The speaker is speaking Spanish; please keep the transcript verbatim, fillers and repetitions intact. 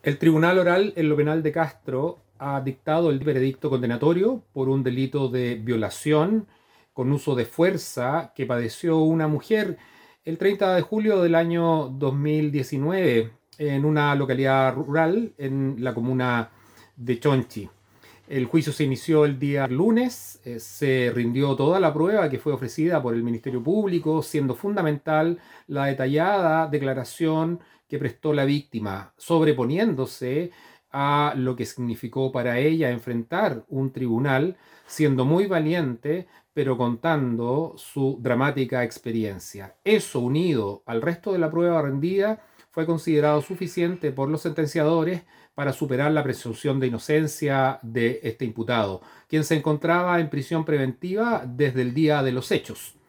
El Tribunal Oral en lo Penal de Castro ha dictado el veredicto condenatorio por un delito de violación con uso de fuerza que padeció una mujer el treinta de julio del año dos mil diecinueve en una localidad rural en la comuna de Chonchi. El juicio se inició el día lunes, eh, se rindió toda la prueba que fue ofrecida por el Ministerio Público, siendo fundamental la detallada declaración que prestó la víctima, sobreponiéndose a lo que significó para ella enfrentar un tribunal, siendo muy valiente, pero contando su dramática experiencia. Eso, unido al resto de la prueba rendida, fue considerado suficiente por los sentenciadores para superar la presunción de inocencia de este imputado, quien se encontraba en prisión preventiva desde el día de los hechos.